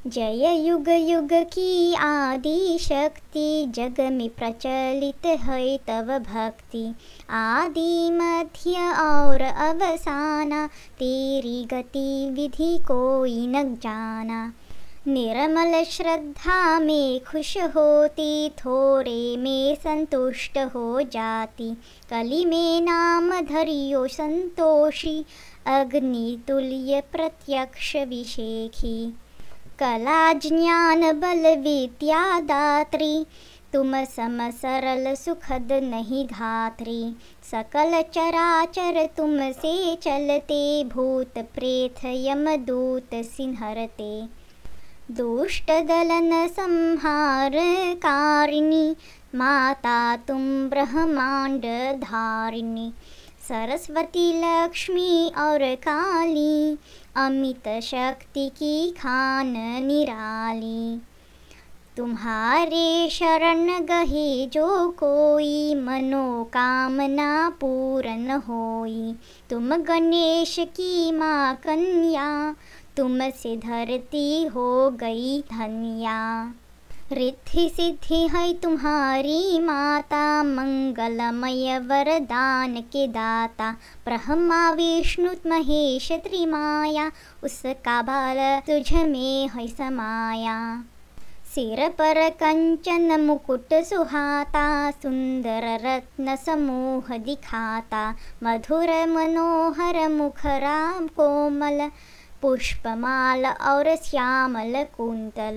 जय युग युग की आदि शक्ति, जग में प्रचलित है तव भक्ति। आदि मध्य और अवसाना, तेरी गति विधि कोई न जाना। निर्मल श्रद्धा में खुश होती, थोड़े में संतुष्ट हो जाती। कली में नाम धरियो संतोषी, अग्नि तुल्य प्रत्यक्ष विशेखी। कला ज्ञान बल विद्या दात्री, तुम सम सरल सुखद नहीं धात्री। सकल चराचर तुम से चलते, भूत प्रेत यमदूत सिंहरते। दुष्ट दलन संहार कारिणी, माता तुम ब्रह्मांड धारिणी। सरस्वती लक्ष्मी और काली, अमित शक्ति की खान निराली। तुम्हारे शरण गहे जो कोई, मनोकामना पूर्ण होई। तुम गणेश की माँ कन्या, तुमसे धरती हो गई धन्या। रिद्धि सिद्धि है तुम्हारी माता, मंगलमय वरदान के दाता। ब्रह्मा विष्णु महेश त्रिमाया, उसका बाल तुझ में है समाया। सिर पर कंचन मुकुट सुहाता, सुंदर रत्न समूह दिखाता। मधुर मनोहर मुख राम कोमल, पुष्पमाल और श्यामल कुंतल।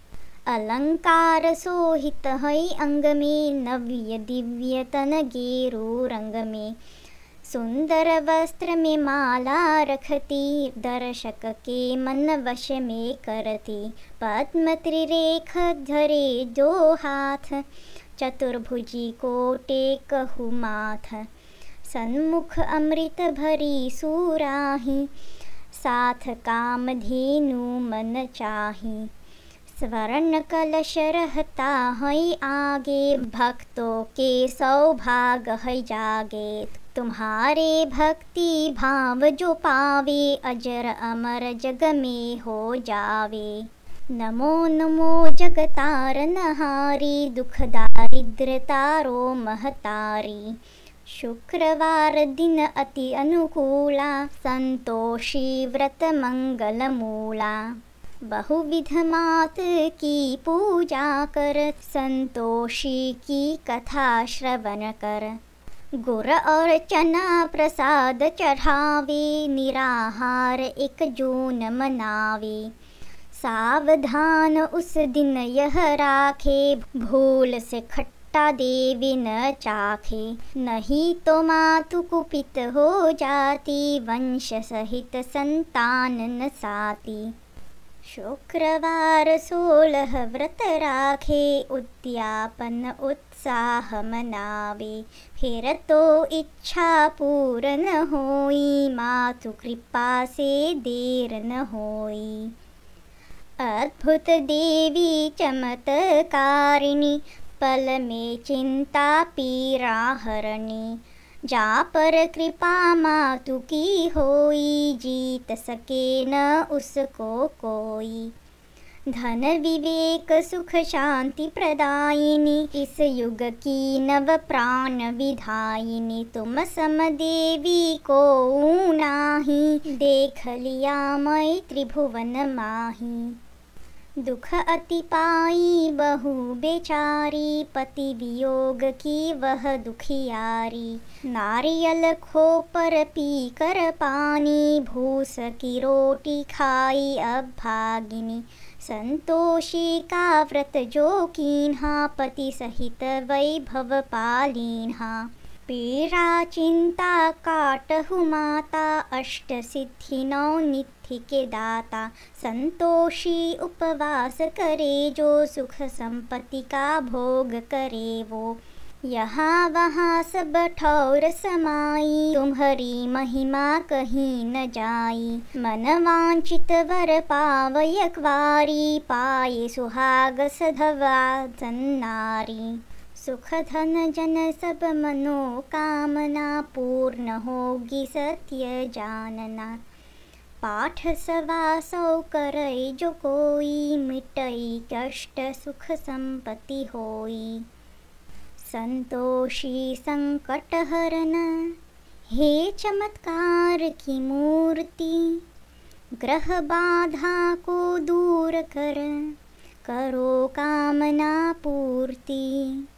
अलंकार सोहित है अंग में, नव्य दिव्य तन गेरू रंग में। सुंदर वस्त्र में माला रखती, दर्शक के मन वश में करती। पद्म त्रिरेख धरे दो हाथ, चतुर्भुजी को टेकहु माथ। सन्मुख अमृत भरी सुराही, साथ कामधेनु मन चाही। स्वर्ण कलश रहता है आगे, भक्तों के सौभाग्य है जागे। तुम्हारे भक्ति भाव जो पावे, अजर अमर जग में हो जावे। नमो नमो जगतारनहारी, दुख दारिद्र तारो महतारी। शुक्रवार दिन अति अनुकूला, संतोषी व्रत मंगल मूला। बहुविध मात की पूजा कर, संतोषी की कथा श्रवण कर। गुड़ और चना प्रसाद चढ़ावे, निराहार एक जून मनावे। सावधान उस दिन यह राखे, भूल से खट्टा देवी न चाखे। नहीं तो मातु कुपित हो जाती, वंश सहित संतान न साती। शुक्रवार 16 व्रत राखे, उद्यापन उत्साह मनावे। फिर तो इच्छा पूर्ण होई, मातु कृपा से देर न होई। अद्भुत देवी चमत्कारिणी, पल में चिंता पीरा हरणी। जा पर कृपा मातु की होई, जीत सके न उसको कोई। धन विवेक सुख शांति प्रदायिनी, इस युग की नव प्राण विधायिनी। तुम सम देवी को नाही, देख लिया मैं त्रिभुवन माही। दुख अति पाई बहु बेचारी, पति वियोग की वह दुखियारी। नारियल खोपर पी कर पानी, भूस की रोटी खाई अब भागिनी। संतोषी का व्रत जो कीन्हा, पति सहित वैभव पालीन्हा। पीड़ा चिंता काटहु माता, अष्ट सिद्धि नौ निधि के दाता। संतोषी उपवास करे जो, सुख संपत्ति का भोग करे वो। यहाँ वहाँ सब ठौर समाई, तुम्हारी महिमा कहीं न जाई। मन वांछित वर पावयक वारी, पाए सुहाग सधवा सन्नारी। सुख धन जन सब मनोकामना, पूर्ण होगी सत्य जानना। पाठ सवा सौ करई जो कोई, मिटई कष्ट सुख संपत्ति होई। संतोषी संकट हरन, हे चमत्कार की मूर्ति। ग्रह बाधा को दूर कर, करो कामना पूर्ति।